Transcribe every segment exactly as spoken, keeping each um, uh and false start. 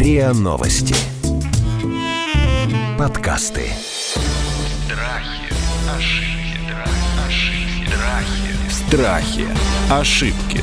РИА Новости. Подкасты. Страхи, ошибки, ошибки, Страхи, ошибки.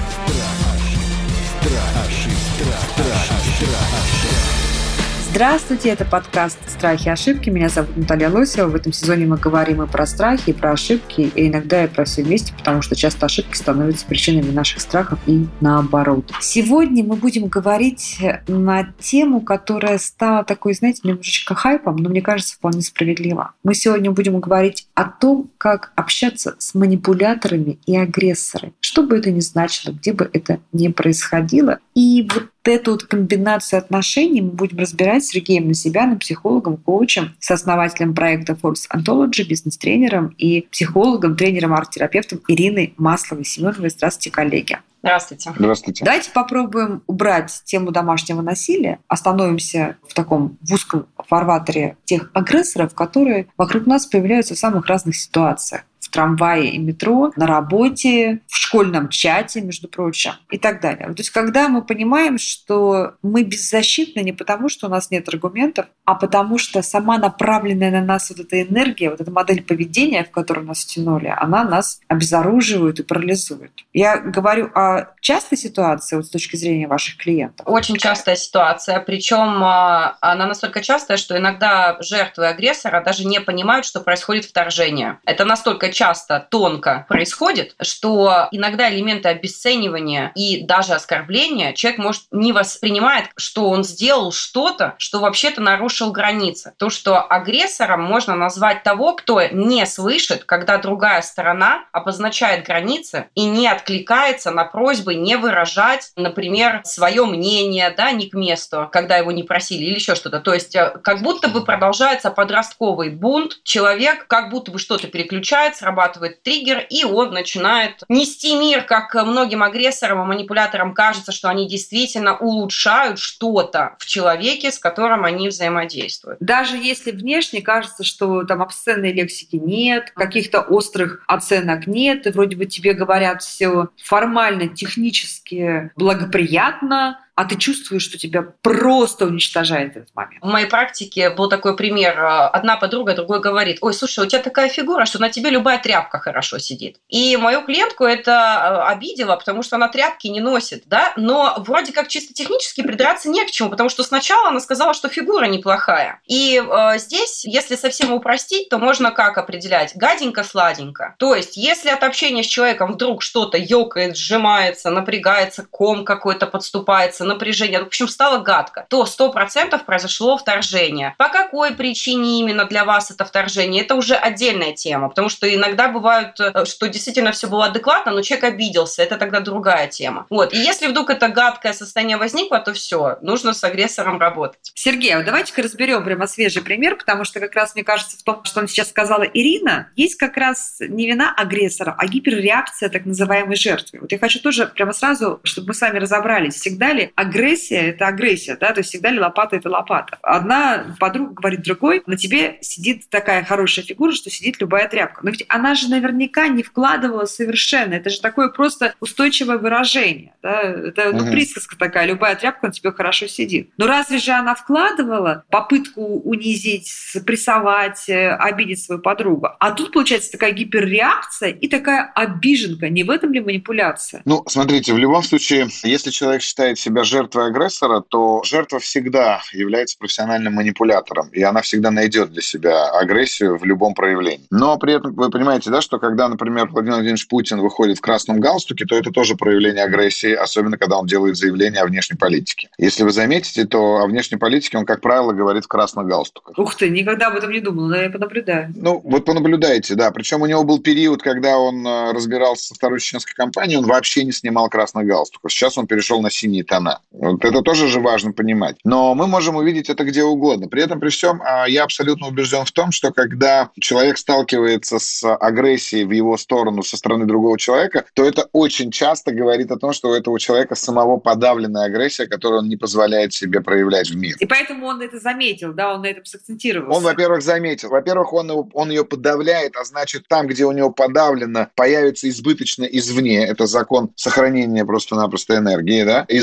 Здравствуйте, это подкаст «Страхи и ошибки». Меня зовут Наталья Лосева. В этом сезоне мы говорим и про страхи, и про ошибки, и иногда и про все вместе, потому что часто ошибки становятся причинами наших страхов и наоборот. Сегодня мы будем говорить на тему, которая стала такой, знаете, немножечко хайпом, но мне кажется, вполне справедливо. Мы сегодня будем говорить о том, как общаться с манипуляторами и агрессорами. Что бы это ни значило, где бы это ни происходило. И вот эту вот комбинацию отношений мы будем разбирать с Сергеем Насибяном, психологом, коучем, сооснователем проекта Force Ontology, бизнес-тренером и психологом, тренером, арт-терапевтом Ириной Масловой-Семеновой. Здравствуйте, коллеги. Здравствуйте. Здравствуйте. Давайте попробуем убрать тему домашнего насилия. Остановимся в таком в узком фарватере тех агрессоров, которые вокруг нас появляются в самых разных ситуациях. В трамвае и метро, на работе, в школьном чате, между прочим, и так далее. То есть когда мы понимаем, что мы беззащитны не потому, что у нас нет аргументов, а потому что сама направленная на нас вот эта энергия, вот эта модель поведения, в которую нас втянули, она нас обезоруживает и парализует. Я говорю о частой ситуации вот с точки зрения ваших клиентов. Очень частая ситуация, причем она настолько частая, что иногда жертвы агрессора даже не понимают, что происходит вторжение. Это настолько часто, тонко происходит, что иногда элементы обесценивания и даже оскорбления человек может не воспринимает, что он сделал что-то, что вообще-то нарушил границы. То, что агрессором можно назвать того, кто не слышит, когда другая сторона обозначает границы и не откликается на просьбы не выражать, например, свое мнение, да, не к месту, когда его не просили или еще что-то. То есть как будто бы продолжается подростковый бунт, человек как будто бы что-то переключает, срабатывает триггер, и он начинает нести мир, как многим агрессорам и манипуляторам кажется, что они действительно улучшают что-то в человеке, с которым они взаимодействуют. Даже если внешне кажется, что там обсценной лексики нет, каких-то острых оценок нет, и вроде бы тебе говорят все формально, технически благоприятно, а ты чувствуешь, что тебя просто уничтожает в этот момент. В моей практике был такой пример. Одна подруга другой говорит: ой, слушай, у тебя такая фигура, что на тебе любая тряпка хорошо сидит. И мою клиентку это обидело, потому что она тряпки не носит, да? Но вроде как чисто технически придраться не к чему, потому что сначала она сказала, что фигура неплохая. И э, здесь, если совсем упростить, то можно как определять? Гаденько-сладенько. То есть, если от общения с человеком вдруг что-то ёкает, сжимается, напрягается, ком какой-то подступается, напряжение, в общем, стало гадко, то сто процентов произошло вторжение. По какой причине именно для вас это вторжение? Это уже отдельная тема, потому что иногда бывает, что действительно все было адекватно, но человек обиделся, это тогда другая тема. Вот. И если вдруг это гадкое состояние возникло, то все, нужно с агрессором работать. Сергей, а давайте-ка разберем прямо свежий пример, потому что как раз, мне кажется, в том, что он сейчас сказала Ирина, есть как раз не вина агрессора, а гиперреакция так называемой жертвы. Вот я хочу тоже прямо сразу, чтобы мы с вами разобрались, всегда ли агрессия – это агрессия, да, то есть всегда ли лопата – это лопата. Одна подруга говорит другой: на тебе сидит такая хорошая фигура, что сидит любая тряпка. Но ведь она же наверняка не вкладывала совершенно. Это же такое просто устойчивое выражение. Да? Это ну, присказка такая: любая тряпка на тебе хорошо сидит. Но разве же она вкладывала попытку унизить, прессовать, обидеть свою подругу? А тут получается такая гиперреакция и такая обиженка. Не в этом ли манипуляция? Ну, смотрите, в любом случае, если человек считает себя жертвой агрессора, то жертва всегда является профессиональным манипулятором, и она всегда найдет для себя агрессию в любом проявлении. Но при этом вы понимаете, да, что когда, например, Владимир Владимирович Путин выходит в красном галстуке, то это тоже проявление агрессии, особенно когда он делает заявление о внешней политике. Если вы заметите, то о внешней политике он, как правило, говорит в красных галстуках. Ух ты, никогда об этом не думала, но я понаблюдаю. Ну, вот понаблюдайте, да. Причем у него был период, когда он разбирался со второй чеченской кампанией, он вообще не снимал красных галстуков. Сейчас он перешел на синие тона. Вот это тоже же важно понимать. Но мы можем увидеть это где угодно. При этом, при всем, я абсолютно убежден в том, что когда человек сталкивается с агрессией в его сторону со стороны другого человека, то это очень часто говорит о том, что у этого человека самого подавленная агрессия, которую он не позволяет себе проявлять в мир. И поэтому он это заметил, да, он на этом сакцентировался. Он, во-первых, заметил. Во-первых, он, его, он ее подавляет, а значит, там, где у него подавлено, появится избыточно извне. Это закон сохранения просто-напросто энергии, да? И закон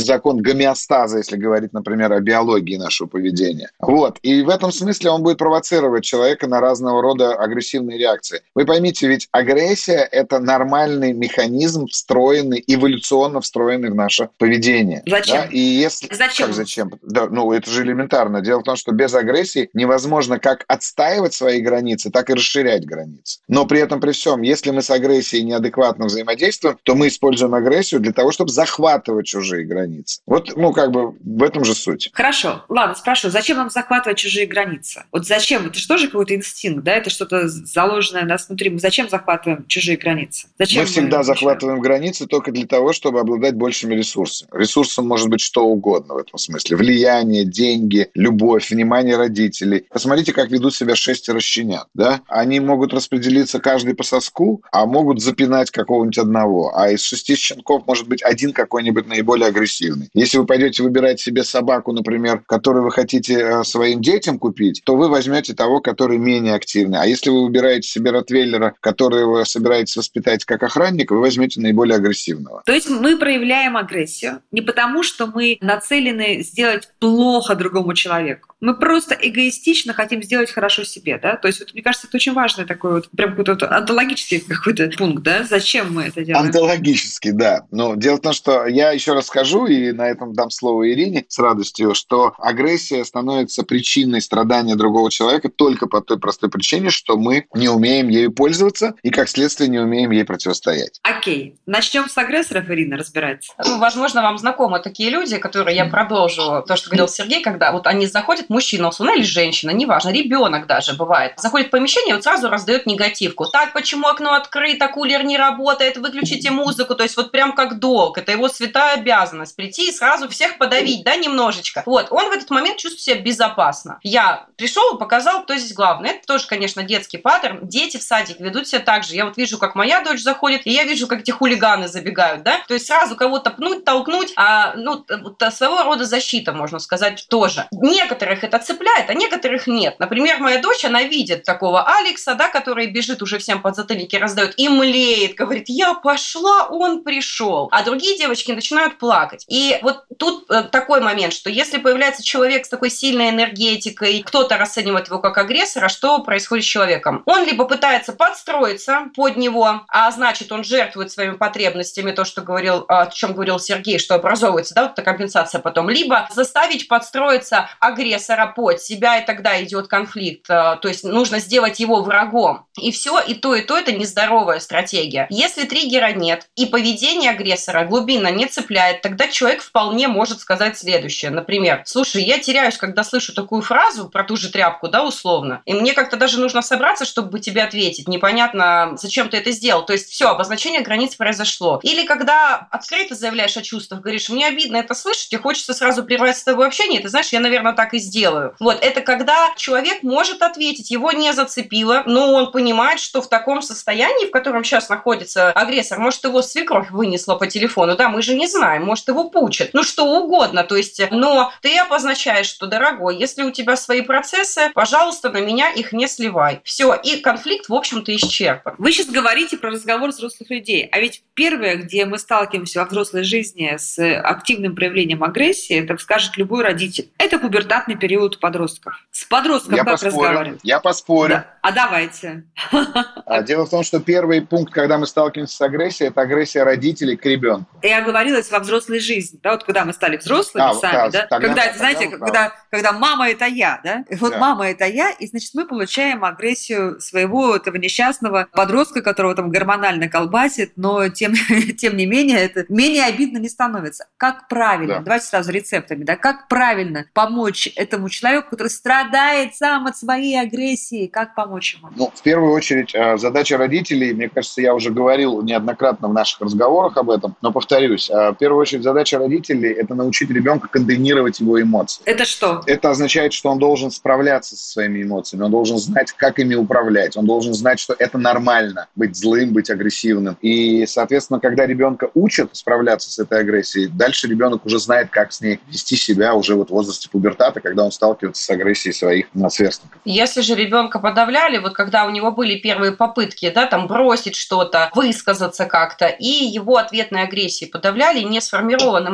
гомеостаза, если говорить, например, о биологии нашего поведения. Вот. И в этом смысле он будет провоцировать человека на разного рода агрессивные реакции. Вы поймите, ведь агрессия – это нормальный механизм, встроенный, эволюционно встроенный в наше поведение. Зачем? Да? И если... Зачем? Как зачем? Да, ну, это же элементарно. Дело в том, что без агрессии невозможно как отстаивать свои границы, так и расширять границы. Но при этом, при всем, если мы с агрессией неадекватно взаимодействуем, то мы используем агрессию для того, чтобы захватывать чужие границы. Вот, ну, как бы в этом же суть. Хорошо. Ладно, спрашиваю, зачем нам захватывать чужие границы? Вот зачем? Это же тоже какой-то инстинкт, да? Это что-то заложенное у нас внутри. Мы зачем захватываем чужие границы? Зачем мы всегда мы захватываем границы только для того, чтобы обладать большими ресурсами. Ресурсом может быть что угодно в этом смысле. Влияние, деньги, любовь, внимание родителей. Посмотрите, как ведут себя шестеро щенят, да? Они могут распределиться каждый по соску, а могут запинать какого-нибудь одного. А из шести щенков может быть один какой-нибудь наиболее агрессивный. Если вы пойдете выбирать себе собаку, например, которую вы хотите своим детям купить, то вы возьмете того, который менее активный. А если вы выбираете себе ротвейлера, который вы собираетесь воспитать как охранника, вы возьмете наиболее агрессивного. То есть мы проявляем агрессию не потому, что мы нацелены сделать плохо другому человеку. Мы просто эгоистично хотим сделать хорошо себе, да? То есть, вот, мне кажется, это очень важный такой вот, прям какой-то вот онтологический какой-то пункт, да? Зачем мы это делаем? Онтологический, да. Но дело в том, что я еще раз скажу, и на этом дам слово Ирине с радостью, что агрессия становится причиной страдания другого человека только по той простой причине, что мы не умеем ею пользоваться и, как следствие, не умеем ей противостоять. Окей. Начнем с агрессоров, Ирина, разбираться. Ну, возможно, вам знакомы такие люди, которые, я продолжу то, что говорил Сергей, когда вот они заходят, мужчина, условно, или женщина, неважно, ребенок даже бывает, заходит в помещение и вот сразу раздает негативку. Так, почему окно открыто, кулер не работает, выключите музыку. То есть вот прям как долг. Это его святая обязанность прийти и сразу всех подавить, да, немножечко. Вот, он в этот момент чувствует себя безопасно. Я пришел и показал, кто здесь главный. Это тоже, конечно, детский паттерн. Дети в садик ведут себя так же. Я вот вижу, как моя дочь заходит, и я вижу, как эти хулиганы забегают, да. То есть сразу кого-то пнуть, толкнуть, а, ну, своего рода защита, можно сказать, тоже. Некоторых это цепляет, а некоторых нет. Например, моя дочь, она видит такого Алекса, да, который бежит уже всем подзатыльники, раздает и млеет, говорит, я пошла, он пришел. А другие девочки начинают плакать. И вот тут э, такой момент, что если появляется человек с такой сильной энергетикой, кто-то расценивает его как агрессора, что происходит с человеком? Он либо пытается подстроиться под него, а значит, он жертвует своими потребностями, то, что говорил, о чем говорил Сергей, что образовывается, да, вот эта компенсация потом, либо заставить подстроиться агрессора под себя, и тогда идет конфликт, то есть нужно сделать его врагом. И все, и то, и то это нездоровая стратегия. Если триггера нет, и поведение агрессора глубинно не цепляет, тогда человек вполне может сказать следующее. Например, слушай, я теряюсь, когда слышу такую фразу про ту же тряпку, да, условно, и мне как-то даже нужно собраться, чтобы тебе ответить. Непонятно, зачем ты это сделал. То есть все, обозначение границ произошло. Или когда открыто заявляешь о чувствах, говоришь, мне обидно это слышать, и хочется сразу прервать с тобой общение, ты знаешь, я, наверное, так и сделаю. Вот, это когда человек может ответить, его не зацепило, но он понимает, что в таком состоянии, в котором сейчас находится агрессор, может, его свекровь вынесла по телефону, да, мы же не знаем, может, его пучат, ну, что угодно, то есть, но ты обозначаешь, что, дорогой, если у тебя свои процессы, пожалуйста, на меня их не сливай. Все, и конфликт, в общем-то, исчерпан. Вы сейчас говорите про разговор взрослых людей, а ведь первое, где мы сталкиваемся во взрослой жизни с активным проявлением агрессии, это скажет любой родитель. Это пубертатный период подростков. С подростком я как поспорю, разговаривать? Я поспорю. Да. А давайте. Дело в том, что первый пункт, когда мы сталкиваемся с агрессией, это агрессия родителей к ребенку. Я говорилась во взрослой жизни, да, вот когда мы стали взрослыми а, сами, да, тогда, когда, тогда, знаете, тогда, когда, когда мама это я, да, и вот да. мама это я, и значит мы получаем агрессию своего этого несчастного подростка, которого там гормонально колбасит, но тем, тем не менее это менее обидно не становится. Как правильно, да. давайте сразу рецептами, да, как правильно помочь этому человеку, который страдает сам от своей агрессии, как помочь ему? Ну, в первую очередь, задача родителей, мне кажется, я уже говорил неоднократно в наших разговорах об этом, но повторюсь, в первую очередь задача родителей – это научить ребенка контейнировать его эмоции. Это что? Это означает, что он должен справляться со своими эмоциями, он должен знать, как ими управлять, он должен знать, что это нормально быть злым, быть агрессивным. И, соответственно, когда ребенка учат справляться с этой агрессией, дальше ребенок уже знает, как с ней вести себя уже вот в возрасте пубертата, когда он сталкивается с агрессией своих сверстников. Если же ребенка подавляли, вот когда у него были первые попытки, да, там бросить что-то, высказаться как-то, и его ответной агрессией подавляли несформированным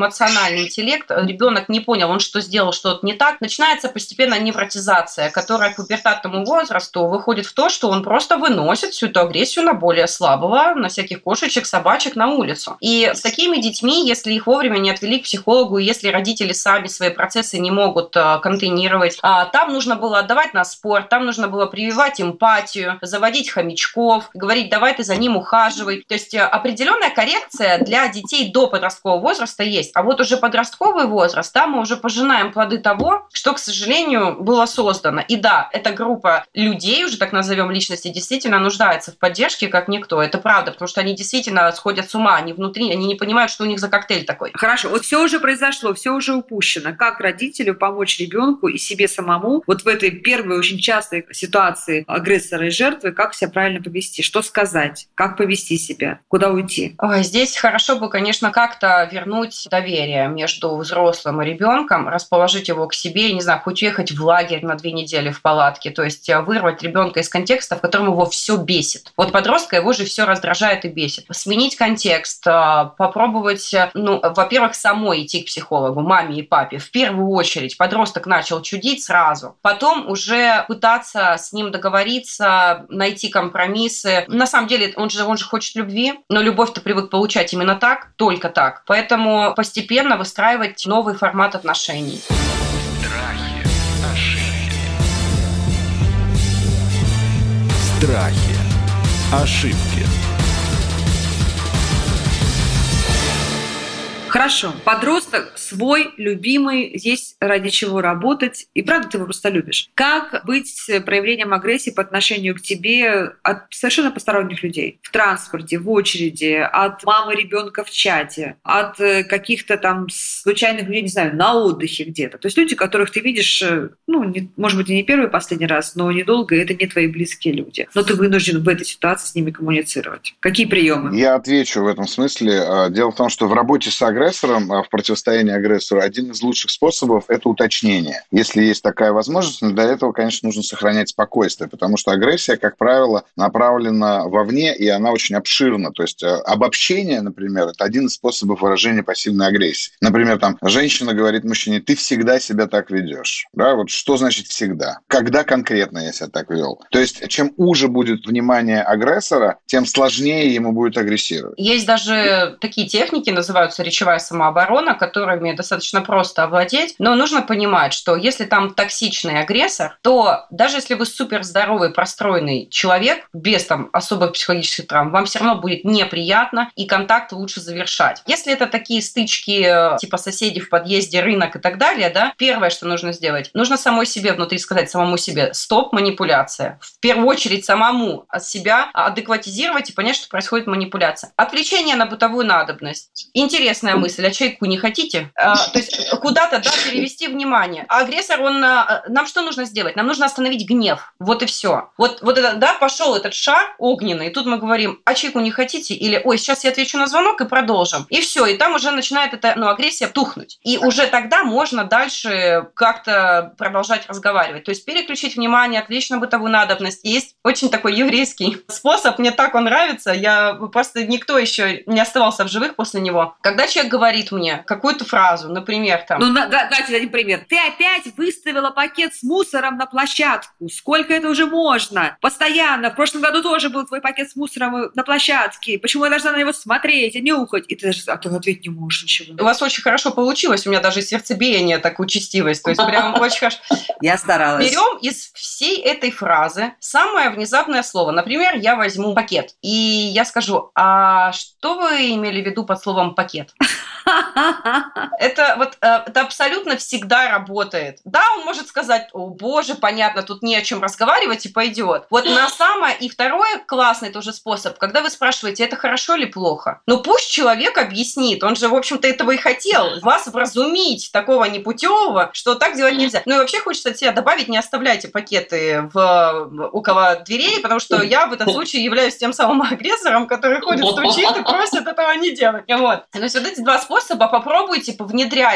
эмоциональный интеллект, ребенок не понял, он что сделал, что-то не так, начинается постепенно невротизация, которая к пубертатному возрасту выходит в то, что он просто выносит всю эту агрессию на более слабого, на всяких кошечек, собачек на улицу. И с такими детьми, если их вовремя не отвели к психологу, если родители сами свои процессы не могут контейнировать, там нужно было отдавать на спорт, там нужно было прививать эмпатию, заводить хомячков, говорить, давай ты за ним ухаживай. То есть определенная коррекция для детей до подросткового возраста есть. А вот уже подростковый возраст, там мы уже пожинаем плоды того, что, к сожалению, было создано. И да, эта группа людей, уже так назовем личности, действительно нуждается в поддержке, как никто. Это правда, потому что они действительно сходят с ума, они внутри, они не понимают, что у них за коктейль такой. Хорошо, вот все уже произошло, все уже упущено. Как родителю помочь ребенку и себе самому вот в этой первой очень частой ситуации агрессора и жертвы, как себя правильно повести, что сказать, как повести себя, куда уйти? Ой, здесь хорошо бы, конечно, как-то вернуть доверие между взрослым и ребенком, расположить его к себе, не знаю, хоть уехать в лагерь на две недели в палатке, то есть вырвать ребенка из контекста, в котором его все бесит. Вот подростка его же все раздражает и бесит. Сменить контекст, попробовать, ну, во-первых, самой идти к психологу, маме и папе. В первую очередь подросток начал чудить сразу. Потом уже пытаться с ним договориться, найти компромиссы. На самом деле он же, он же хочет любви, но любовь-то привык получать именно так, только так. Поэтому постепенно выстраивать новый формат отношений. Страхи, ошибки. Страхи, ошибки. Хорошо. Подросток свой, любимый, есть ради чего работать. И правда, ты его просто любишь. Как быть с проявлением агрессии по отношению к тебе от совершенно посторонних людей? В транспорте, в очереди, от мамы ребенка в чате, от каких-то там случайных людей, не знаю, на отдыхе где-то. То есть люди, которых ты видишь, ну, не, может быть, и не первый, и последний раз, но недолго, и это не твои близкие люди. Но ты вынужден в этой ситуации с ними коммуницировать. Какие приемы? Я отвечу в этом смысле. Дело в том, что в работе с агрессией агрессором, в противостоянии агрессору, один из лучших способов – это уточнение. Если есть такая возможность, но для этого, конечно, нужно сохранять спокойствие, потому что агрессия, как правило, направлена вовне, и она очень обширна. То есть обобщение, например, это один из способов выражения пассивной агрессии. Например, там, женщина говорит мужчине: ты всегда себя так ведешь. Да? Вот что значит всегда? Когда конкретно я себя так вел? То есть чем уже будет внимание агрессора, тем сложнее ему будет агрессировать. Есть даже такие техники, называются речевая самооборона, которыми достаточно просто овладеть, но нужно понимать, что если там токсичный агрессор, то даже если вы суперздоровый, простроенный человек, без там особых психологических травм, вам все равно будет неприятно, и контакт лучше завершать. Если это такие стычки типа соседей в подъезде, рынок и так далее, да, первое, что нужно сделать, нужно самой себе внутри сказать, самому себе: стоп, манипуляция. В первую очередь самому от себя адекватизировать и понять, что происходит манипуляция. Отвлечение на бытовую надобность. Интересная мысль, а чайку не хотите? А, то есть куда-то, да, перевести внимание. А агрессор, он, нам что нужно сделать? Нам нужно остановить гнев. Вот и все. Вот, вот это, да, пошел этот шар огненный, и тут мы говорим: а чайку не хотите? Или: ой, сейчас я отвечу на звонок и продолжим. И все, и там уже начинает эта, ну, агрессия тухнуть. И уже тогда можно дальше как-то продолжать разговаривать. То есть переключить внимание, отвлечь на бытовую надобность. Есть очень такой еврейский способ, мне так он нравится, я просто никто еще не оставался в живых после него. Когда человек говорит мне какую-то фразу, например, там... Ну, да, дайте один пример. Ты опять выставила пакет с мусором на площадку. Сколько это уже можно? Постоянно. В прошлом году тоже был твой пакет с мусором на площадке. Почему я должна на него смотреть и нюхать? И ты даже а ты ответить не можешь ничего. У вас очень хорошо получилось. У меня даже сердцебиение так участилось. То есть прям очень хорошо. Я старалась. Берем из всей этой фразы самое внезапное слово. Например, я возьму пакет. И я скажу: а что вы имели в виду под словом пакет? Это вот это абсолютно всегда работает. Да, он может сказать: о боже, понятно, тут не о чем разговаривать, и пойдет. Вот на самое и второе классный тоже способ, когда вы спрашиваете: это хорошо или плохо? Ну пусть человек объяснит, он же, в общем-то, этого и хотел, вас вразумить, такого непутевого, что так делать нельзя. Ну и вообще хочется от себя добавить: не оставляйте пакеты в, около дверей, потому что я в этом случае являюсь тем самым агрессором, который ходит, стучит и просит этого не делать. Вот. То есть вот эти два способа попробуйте, повнедряйте. Они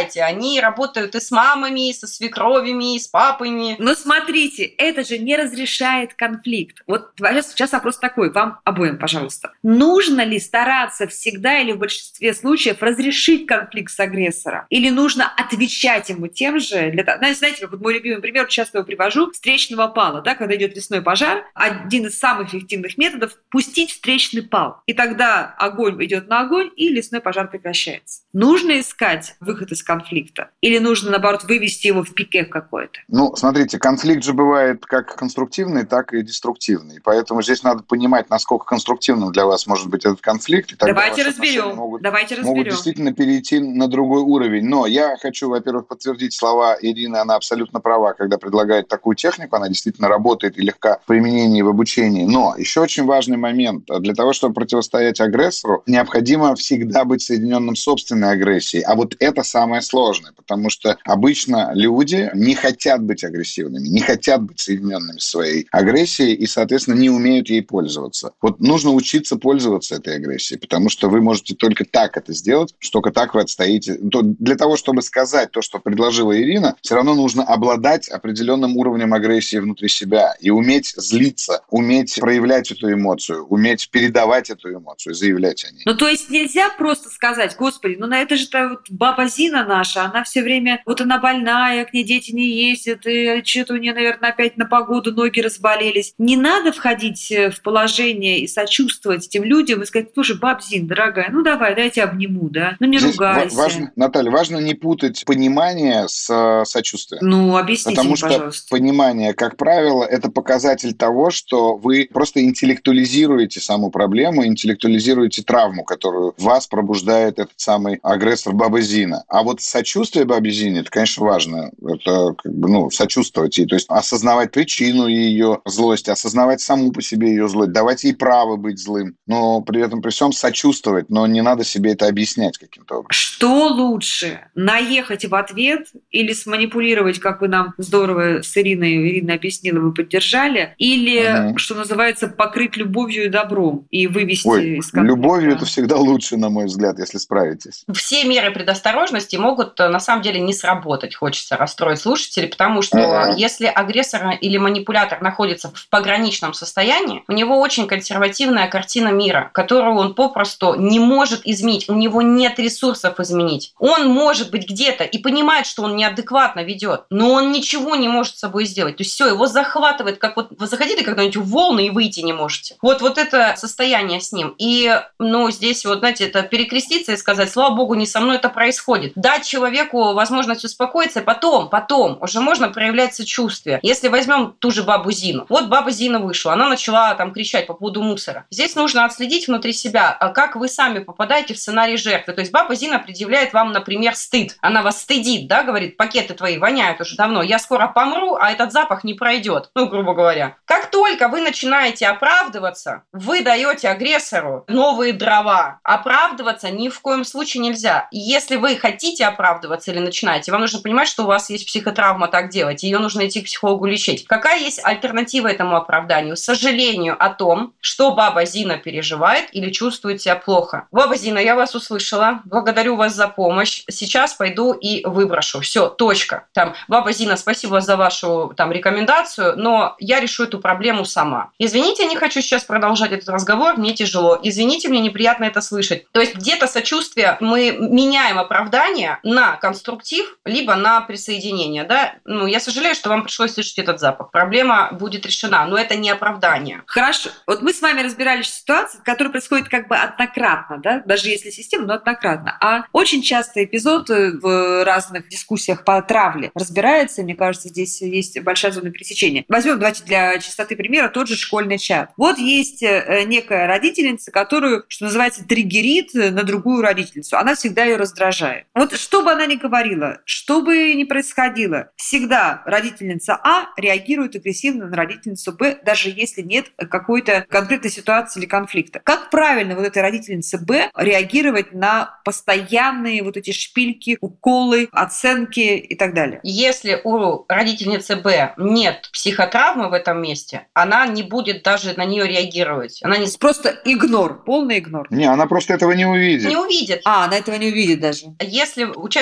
они работают и с мамами, и со свекровями, и с папами. Но смотрите, это же не разрешает конфликт. Вот сейчас вопрос такой, вам обоим, пожалуйста. Нужно ли стараться всегда или в большинстве случаев разрешить конфликт с агрессором? Или нужно отвечать ему тем же? Для того, знаете, как вот мой любимый пример, часто его привожу, встречного пала, да, когда идет лесной пожар, один из самых эффективных методов – пустить встречный пал. И тогда огонь идет на огонь, и лесной пожар прекращается. Нужно искать выход из конфликта? Или нужно, наоборот, вывести его в пике какой-то? Ну, смотрите, конфликт же бывает как конструктивный, так и деструктивный. Поэтому здесь надо понимать, насколько конструктивным для вас может быть этот конфликт. И тогда Давайте ваши отношения разберем. Могут, Давайте разберем. могут действительно перейти на другой уровень. Но я хочу, во-первых, подтвердить слова Ирины. Она абсолютно права, когда предлагает такую технику. Она действительно работает и легка в применении, в обучении. Но еще очень важный момент. Для того, чтобы противостоять агрессору, необходимо всегда быть соединенным собственной агрессией. А вот это самое сложное, потому что обычно люди не хотят быть агрессивными, не хотят быть соединенными своей агрессией и, соответственно, не умеют ей пользоваться. Вот нужно учиться пользоваться этой агрессией, потому что вы можете только так это сделать, что только так вы отстоите. Для того, чтобы сказать то, что предложила Ирина, все равно нужно обладать определенным уровнем агрессии внутри себя и уметь злиться, уметь проявлять эту эмоцию, уметь передавать эту эмоцию, заявлять о ней. Ну, то есть нельзя просто сказать: господи, ну на это же вот баба Зина наша, она все время, вот она больная, к ней дети не ездят, и что-то у нее, наверное, опять на погоду ноги разболелись. Не надо входить в положение и сочувствовать этим людям и сказать: слушай, баб Зин, дорогая, ну давай, дай я тебя обниму, да? Ну не Здесь ругайся. Важно, Наталья, важно не путать понимание с сочувствием. Ну, объясните Потому мне, что пожалуйста. понимание, как правило, это показатель того, что вы просто интеллектуализируете саму проблему, интеллектуализируете травму, которую в вас пробуждает этот самый агрессор баба Зина. А вот сочувствие бабе Зине, это, конечно, важно. Это как бы, ну, сочувствовать ей, то есть осознавать причину ее злости, осознавать саму по себе ее злость, давать ей право быть злым, но при этом при всем сочувствовать, но не надо себе это объяснять каким-то образом. Что лучше? Наехать в ответ или сманипулировать, как вы нам здорово с Ириной, Ирина объяснила, вы поддержали, или, угу. что называется, покрыть любовью и добром и вывести Ой, из конфликта? Любовью это всегда лучше, на мой взгляд, если справитесь. Все меры предосторожности могут на самом деле не сработать, хочется расстроить слушателей, потому что uh-huh. если агрессор или манипулятор находится в пограничном состоянии, у него очень консервативная картина мира, которую он попросту не может изменить, у него нет ресурсов изменить. Он может быть где-то и понимает, что он неадекватно ведет, но он ничего не может с собой сделать. То есть все, его захватывает, как вот вы заходили когда-нибудь в волны и выйти не можете. Вот, вот это состояние с ним. И, ну, здесь вот, знаете, это перекреститься и сказать: слава богу, не со мной это происходит. Дать человеку возможность успокоиться, потом, потом уже можно проявлять сочувствие. Если возьмем ту же бабу Зину. Вот баба Зина вышла, она начала там кричать по поводу мусора. Здесь нужно отследить внутри себя, как вы сами попадаете в сценарий жертвы. То есть баба Зина предъявляет вам, например, стыд. Она вас стыдит, да, говорит: пакеты твои воняют уже давно, я скоро помру, а этот запах не пройдет. Ну, грубо говоря. Как только вы начинаете оправдываться, вы даете агрессору новые дрова. Оправдываться ни в коем случае нельзя. Если вы хотите оправдываться или начинаете, вам нужно понимать, что у вас есть психотравма так делать, ее нужно идти к психологу лечить. Какая есть альтернатива этому оправданию? Сожалению о том, что баба Зина переживает или чувствует себя плохо. Баба Зина, я вас услышала, благодарю вас за помощь, сейчас пойду и выброшу. Все, точка. Там, баба Зина, спасибо за вашу там рекомендацию, но я решу эту проблему сама. Извините, я не хочу сейчас продолжать этот разговор, мне тяжело. Извините, мне неприятно это слышать. То есть где-то сочувствие, мы меняем оправдание на конструктив, либо на присоединение. Да? Ну, я сожалею, что вам пришлось слышать этот запах. Проблема будет решена, но это не оправдание. Хорошо. Вот мы с вами разбирались в ситуации, которая происходит как бы однократно, да? Даже если система, но однократно. А очень часто эпизод в разных дискуссиях по травле разбирается, и мне кажется, здесь есть большая зона пересечения. Возьмем, давайте для чистоты примера, тот же школьный чат. Вот есть некая родительница, которую, что называется, триггерит на другую родительницу. Она всегда ее раздражает. Вот что бы она ни говорила, что бы ни происходило, всегда родительница А реагирует агрессивно на родительницу Б, даже если нет какой-то конкретной ситуации или конфликта. Как правильно вот этой родительнице Б реагировать на постоянные вот эти шпильки, уколы, оценки и так далее? Если у родительницы Б нет психотравмы в этом месте, она не будет даже на нее реагировать. Она не... Просто игнор, полный игнор. Не, она просто этого не увидит. Не увидит. А, она этого не увидит даже. Если участник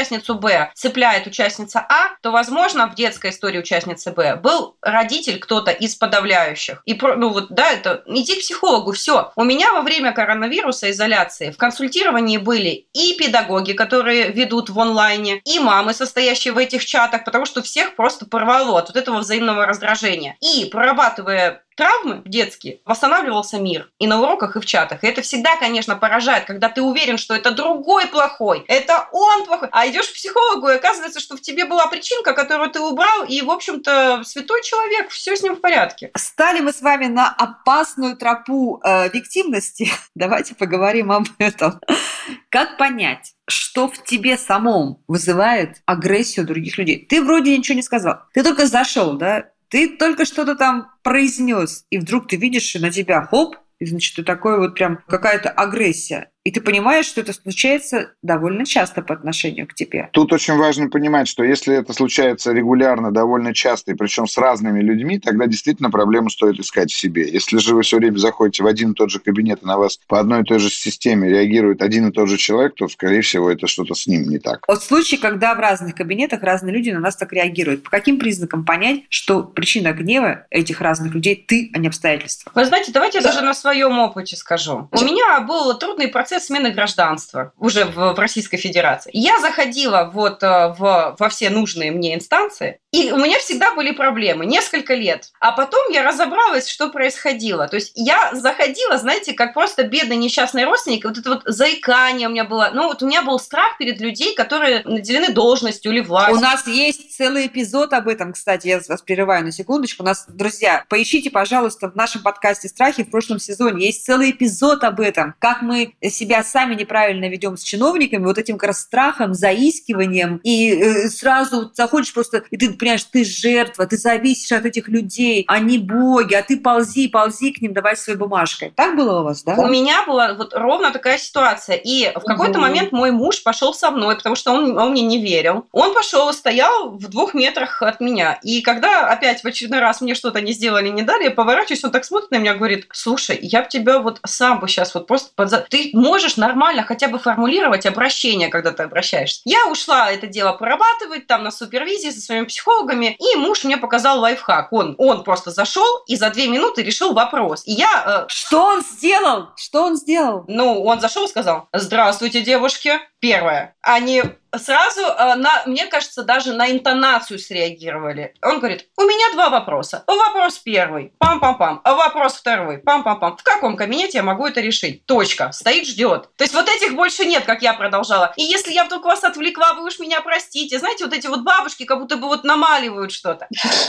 участницу Б цепляет участница А, то, возможно, в детской истории участницы Б был родитель кто-то из подавляющих. И, ну вот, да, это иди к психологу, все. У меня во время коронавируса, изоляции, в консультировании были и педагоги, которые ведут в онлайне, и мамы, состоящие в этих чатах, потому что всех просто порвало от вот этого взаимного раздражения. И прорабатывая травмы детские, восстанавливался мир и на уроках, и в чатах. И это всегда, конечно, поражает, когда ты уверен, что это другой плохой, это он плохой, а идешь к психологу, и оказывается, что в тебе была причинка, которую ты убрал, и, в общем-то, святой человек, все с ним в порядке. Стали мы с вами на опасную тропу э, виктимности. Давайте поговорим об этом. Как понять, что в тебе самом вызывает агрессию других людей? Ты вроде ничего не сказал. Ты только зашел, да? Ты только что-то там произнес, и вдруг ты видишь, и на тебя хоп, и, значит, ты такой вот прям какая-то агрессия. И ты понимаешь, что это случается довольно часто по отношению к тебе. Тут очень важно понимать, что если это случается регулярно, довольно часто, и причем с разными людьми, тогда действительно проблему стоит искать в себе. Если же вы все время заходите в один и тот же кабинет, и на вас по одной и той же системе реагирует один и тот же человек, то, скорее всего, это что-то с ним не так. Вот случаи, когда в разных кабинетах разные люди на нас так реагируют. По каким признакам понять, что причина гнева этих разных людей ты, а не обстоятельства? Вы знаете, давайте я даже на своем опыте скажу. У меня был трудный процесс смены гражданства уже в, в Российской Федерации. Я заходила вот в, во все нужные мне инстанции, и у меня всегда были проблемы, несколько лет. А потом я разобралась, что происходило. То есть я заходила, знаете, как просто бедный несчастный родственник, вот это вот заикание у меня было. Ну вот у меня был страх перед людьми, которые наделены должностью или властью. У нас есть целый эпизод об этом, кстати, я вас прерываю на секундочку. У нас, друзья, поищите, пожалуйста, в нашем подкасте «Страхи» в прошлом сезоне есть целый эпизод об этом, как мы себя сами неправильно ведем с чиновниками, вот этим как раз страхом, заискиванием, и э, сразу заходишь просто, и ты понимаешь, ты жертва, ты зависишь от этих людей, они боги, а ты ползи, ползи к ним, давай своей бумажкой. Так было у вас, да? У меня была вот ровно такая ситуация, и в какой-то Угу. момент мой муж пошел со мной, потому что он, он мне не верил. Он пошел и стоял в двух метрах от меня, и когда опять в очередной раз мне что-то не сделали, не дали, я поворачиваюсь, он так смотрит на меня, говорит: слушай, я бы тебя вот сам бы сейчас вот просто подза... Ты можешь нормально хотя бы формулировать обращение, когда ты обращаешься. Я ушла это дело прорабатывать там на супервизии со своими психологами, и муж мне показал лайфхак. Он, он просто зашел и за две минуты решил вопрос. И я... Э... Что он сделал? Что он сделал? Ну, он зашел и сказал: здравствуйте, девушки. Первое. Они сразу, э, на, мне кажется, даже на интонацию среагировали. Он говорит: у меня два вопроса. Вопрос первый. Пам-пам-пам. А вопрос второй. Пам-пам-пам. В каком кабинете я могу это решить? Точка. Стоит, ждет. То есть вот этих больше нет, как я продолжала. И если я вдруг вас отвлекла, вы уж меня простите. Знаете, вот эти вот бабушки как будто бы вот намаливают что-то.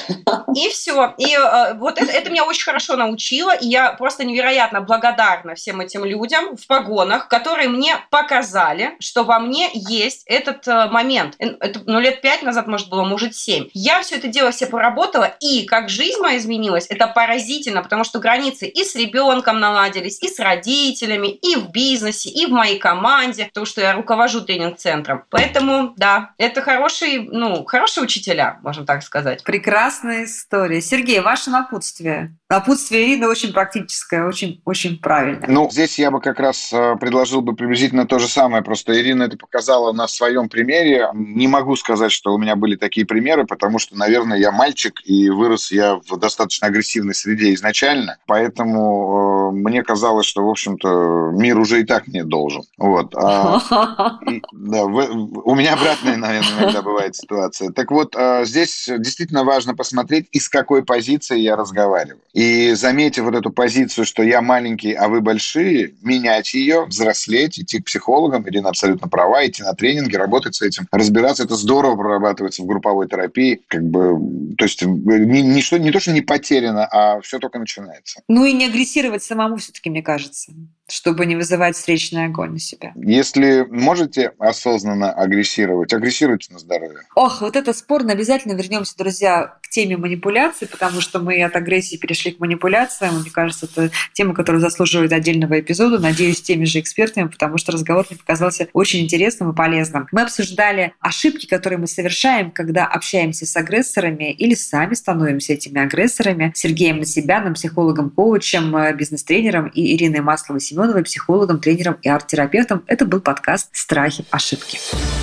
И все. И э, вот это, это меня очень хорошо научило. И я просто невероятно благодарна всем этим людям в погонах, которые мне показали, что во мне есть этот э, момент. Это, ну, лет пять назад, может, было, может, семь. Я все это дело все поработала, и как жизнь моя изменилась, это поразительно, потому что границы и с ребенком наладились, и с родителями, и в бизнесе, и в моей команде, потому что я руковожу тренинг-центром. Поэтому, да, это хорошие, ну, хорошие учителя, можно так сказать. Прекрасная история. Сергей, ваше напутствие. Напутствие Ирины очень практическое, очень, очень правильное. Ну, здесь я бы как раз предложил бы приблизительно то же самое, просто Ирина это показала на своем примере. Не могу сказать, что у меня были такие примеры, потому что, наверное, я мальчик, и вырос я в достаточно агрессивной среде изначально, поэтому э, мне казалось, что, в общем-то, мир уже и так мне должен. Вот. А, и, да, в, у меня обратная, наверное, иногда бывает ситуация. Так вот, э, здесь действительно важно посмотреть, из какой позиции я разговариваю. И заметив вот эту позицию, что я маленький, а вы большие, менять ее, взрослеть, идти к психологам. Ирина абсолютно права, идти на тренинги, работать с этим, разбираться. Это здорово прорабатывается в групповой терапии. Как бы, то есть не, не, что, не то, что не потеряно, а все только начинается. Ну и не агрессировать самому все-таки, мне кажется, чтобы не вызывать встречный огонь на себя. Если можете осознанно агрессировать, агрессируйте на здоровье. Ох, вот это спорно. Обязательно вернемся, друзья, к теме манипуляций, потому что мы от агрессии перешли к манипуляциям. Мне кажется, это тема, которая заслуживает отдельного эпизода. Надеюсь, с теми же экспертами, потому что разговор мне показался очень интересным и полезным. Мы обсуждали ошибки, которые мы совершаем, когда общаемся с агрессорами или сами становимся этими агрессорами. Сергеем Насибяном, психологом-коучем, бизнес-тренером, и Ириной Масловой-Семеновой, психологом, тренером и арт-терапевтом. Это был подкаст «Страхи, ошибки».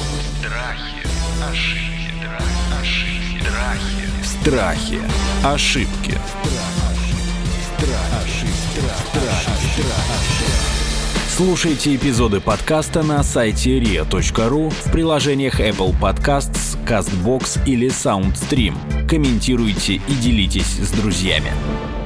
Страхи, ошибки, ошибки, Страхи, страхи. ошибки. Слушайте эпизоды подкаста на сайте риа точка ру, в приложениях Apple Podcasts, CastBox или SoundStream. Комментируйте и делитесь с друзьями.